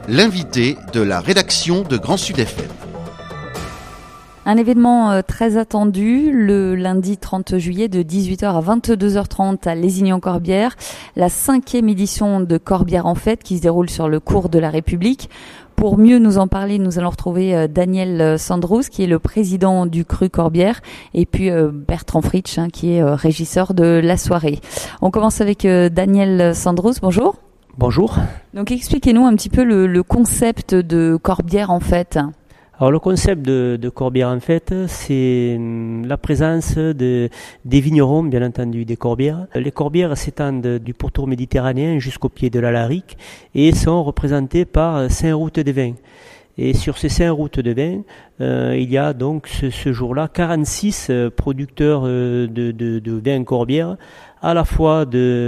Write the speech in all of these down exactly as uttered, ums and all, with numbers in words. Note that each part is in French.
l'invité de la rédaction de Grand Sud F M. Un événement euh, très attendu le lundi trente juillet de dix-huit heures à vingt-deux heures trente à Lézignan-Corbière, la cinquième édition de Corbière en fête qui se déroule sur le cours de la République. Pour mieux nous en parler, nous allons retrouver euh, Daniel Sandrouz qui est le président du Cru Corbière et puis euh, Bertrand Fritsch hein, qui est euh, régisseur de la soirée. On commence avec euh, Daniel Sandrouz, bonjour. Bonjour. Donc expliquez-nous un petit peu le, le concept de Corbière en fête. Alors le concept de, de Corbière en fait, c'est la présence de, des vignerons, bien entendu, des corbières. Les corbières s'étendent du pourtour méditerranéen jusqu'au pied de l'Alaric et sont représentées par cinq routes de vin. Et sur ces cinq routes de vin, euh, il y a donc ce, ce jour-là quarante-six producteurs de, de, de vins corbières, à la fois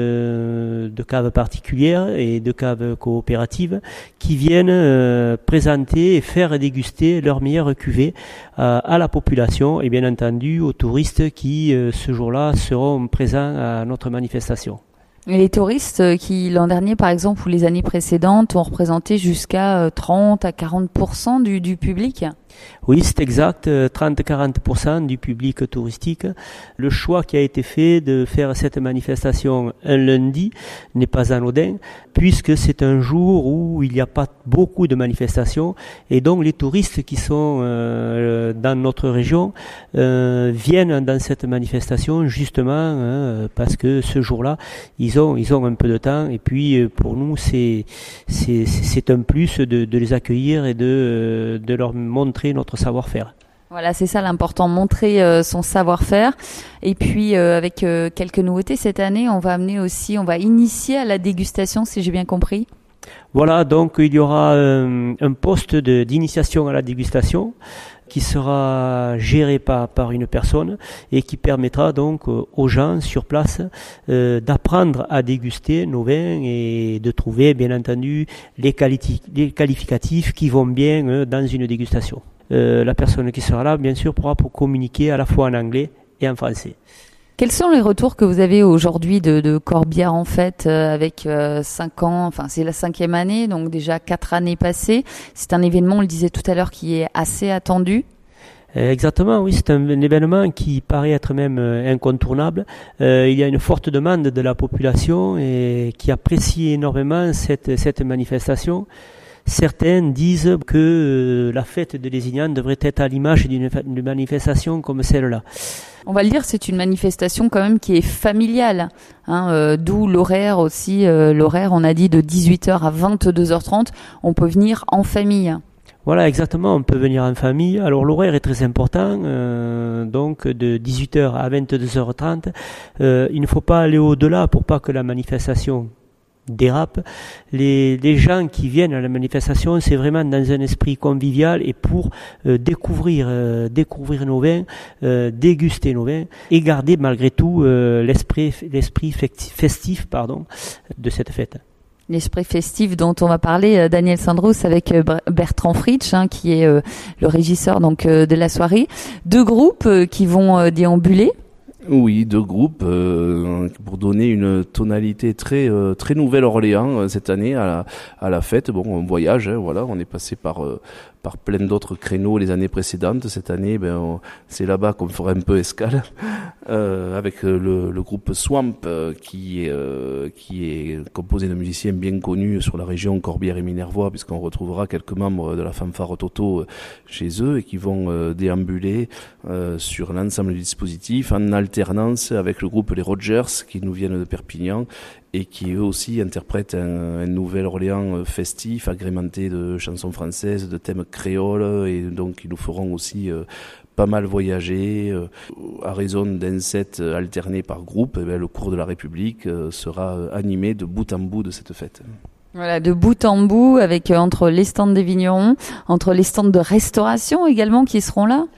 de, de caves particulières et de caves coopératives, qui viennent euh, présenter et faire déguster leurs meilleures cuvées euh, à la population et bien entendu aux touristes qui, euh, ce jour-là, seront présents à notre manifestation. Et les touristes qui, l'an dernier, par exemple, ou les années précédentes, ont représenté jusqu'à trente à quarante pour cent du, du public? Oui, c'est exact, trente à quarante pour cent du public touristique. Le choix qui a été fait de faire cette manifestation un lundi n'est pas anodin, puisque c'est un jour où il n'y a pas beaucoup de manifestations, et donc les touristes qui sont euh, dans notre région euh, viennent dans cette manifestation justement hein, parce que ce jour-là, ils ont, ils ont un peu de temps, et puis pour nous, c'est, c'est, c'est un plus de, de les accueillir et de, de leur montrer notre savoir-faire. Voilà, c'est ça l'important, montrer euh, son savoir-faire. Et puis euh, avec euh, quelques nouveautés cette année, on va amener aussi, on va initier à la dégustation, si j'ai bien compris. Voilà, donc il y aura euh, un poste de, d'initiation à la dégustation qui sera géré par, par une personne et qui permettra donc euh, aux gens sur place euh, d'apprendre à déguster nos vins et de trouver bien entendu les, quali- les qualificatifs qui vont bien euh, dans une dégustation. Euh, la personne qui sera là, bien sûr, pourra pour communiquer à la fois en anglais et en français. Quels sont les retours que vous avez aujourd'hui de, de Corbière en fête euh, avec euh, cinq ans, enfin c'est la cinquième année, donc déjà quatre années passées. C'est un événement, on le disait tout à l'heure, qui est assez attendu. Exactement, oui, c'est un, un événement qui paraît être même euh, incontournable. Euh, il y a une forte demande de la population et qui apprécie énormément cette, cette manifestation. Certains disent que euh, la fête de Lézignan devrait être à l'image d'une, d'une manifestation comme celle-là. On va le dire, c'est une manifestation quand même qui est familiale, hein, euh, d'où l'horaire aussi. Euh, l'horaire, on a dit de dix-huit heures à vingt-deux heures trente, on peut venir en famille. Voilà, exactement, on peut venir en famille. Alors l'horaire est très important, euh, donc de dix-huit heures à vingt-deux heures trente. Euh, il ne faut pas aller au-delà pour pas que la manifestation dérape. Les, les gens qui viennent à la manifestation, c'est vraiment dans un esprit convivial et pour euh, découvrir, euh, découvrir nos vins, euh, déguster nos vins et garder malgré tout euh, l'esprit, l'esprit festif, pardon, de cette fête. L'esprit festif dont on va parler, euh, Daniel Sandrouz avec euh, Bertrand Fritsch, hein, qui est euh, le régisseur donc euh, de la soirée. Deux groupes euh, qui vont euh, déambuler. Oui, deux groupes euh, pour donner une tonalité très euh, très Nouvelle-Orléans euh, cette année à la à la fête. Bon, on voyage, hein, voilà, on est passé par euh, par plein d'autres créneaux les années précédentes. Cette année, ben on, c'est là-bas qu'on fera un peu escale euh, avec le, le groupe Swamp euh, qui est euh, qui est composé de musiciens bien connus sur la région Corbière et Minervois, puisqu'on retrouvera quelques membres de la fanfare Toto chez eux et qui vont euh, déambuler euh, sur l'ensemble du dispositif en alternance avec le groupe Les Rogers qui nous viennent de Perpignan et qui eux aussi interprètent un, un Nouvelle-Orléans festif agrémenté de chansons françaises, de thèmes créoles, et donc ils nous feront aussi euh, pas mal voyager. Euh, à raison d'un set alterné par groupe, eh bien, le cours de la République euh, sera animé de bout en bout de cette fête. Voilà, de bout en bout, avec euh, entre les stands des vignerons, entre les stands de restauration également qui seront là.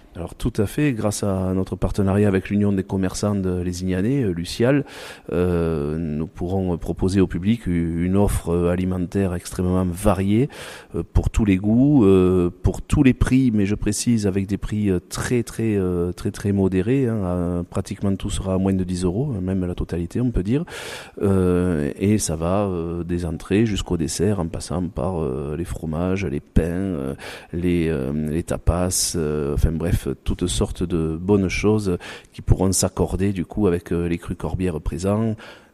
Alors tout à fait, grâce à notre partenariat avec l'Union des commerçants de Lézignanais, Lucial, euh, nous pourrons proposer au public une offre alimentaire extrêmement variée euh, pour tous les goûts, euh, pour tous les prix, mais je précise avec des prix très très très très, très modérés. Hein, pratiquement tout sera à moins de dix euros, même la totalité on peut dire, euh, et ça va euh, des entrées jusqu'au dessert en passant par euh, les fromages, les pains, euh, les, euh, les tapas, euh, enfin bref, toutes sortes de bonnes choses qui pourront s'accorder du coup avec les crus Corbière présents,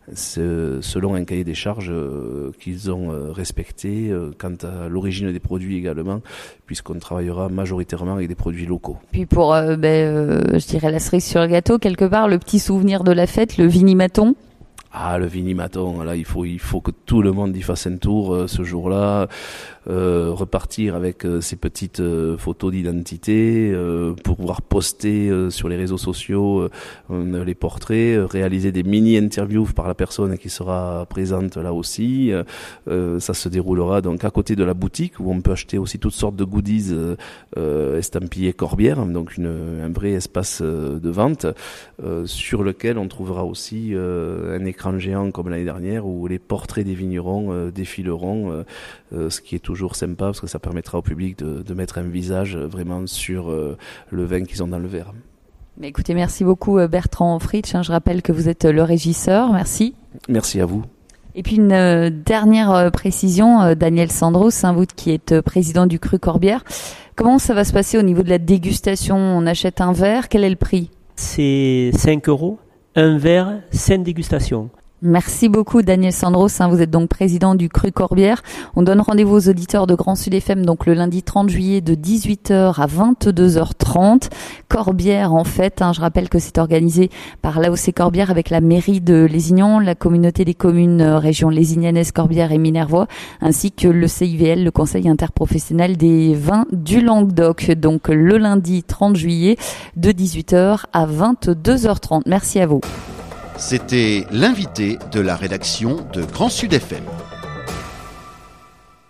selon un cahier des charges qu'ils ont respecté quant à l'origine des produits également, puisqu'on travaillera majoritairement avec des produits locaux. Puis pour, euh, ben, euh, je dirais la cerise sur le gâteau, quelque part, le petit souvenir de la fête, le vinimaton. Ah, le vinimaton, là, il faut, il faut que tout le monde y fasse un tour euh, ce jour-là, euh, repartir avec euh, ses petites euh, photos d'identité, euh, pour pouvoir poster euh, sur les réseaux sociaux euh, les portraits, euh, réaliser des mini-interviews par la personne qui sera présente là aussi. Euh, ça se déroulera donc à côté de la boutique où on peut acheter aussi toutes sortes de goodies euh, euh, estampillés Corbière, donc une, un vrai espace euh, de vente euh, sur lequel on trouvera aussi euh, un écran géant comme l'année dernière où les portraits des vignerons euh, défileront, euh, euh, ce qui est toujours sympa parce que ça permettra au public de, de mettre un visage vraiment sur euh, le vin qu'ils ont dans le verre. Mais écoutez, merci beaucoup Bertrand Fritsch, hein, je rappelle que vous êtes le régisseur, merci. Merci à vous. Et puis une euh, dernière euh, précision, euh, Daniel Sandros, hein, vous qui êtes euh, président du Cru Corbière, comment ça va se passer au niveau de la dégustation? On achète un verre, quel est le prix? C'est cinq euros. Un verre, cinq dégustations. Merci beaucoup Daniel Sandros, hein, vous êtes donc président du Cru Corbière. On donne rendez-vous aux auditeurs de Grand Sud F M donc le lundi trente juillet de dix-huit heures à vingt-deux heures trente. Corbière en fait, hein, je rappelle que c'est organisé par l'A O C Corbière avec la mairie de Lézignan, la communauté des communes euh, région lézignanaise, Corbière et Minervois, ainsi que le C I V L, le Conseil interprofessionnel des vins du Languedoc. Donc le lundi trente juillet de dix-huit heures à vingt-deux heures trente. Merci à vous. C'était l'invité de la rédaction de Grand Sud F M.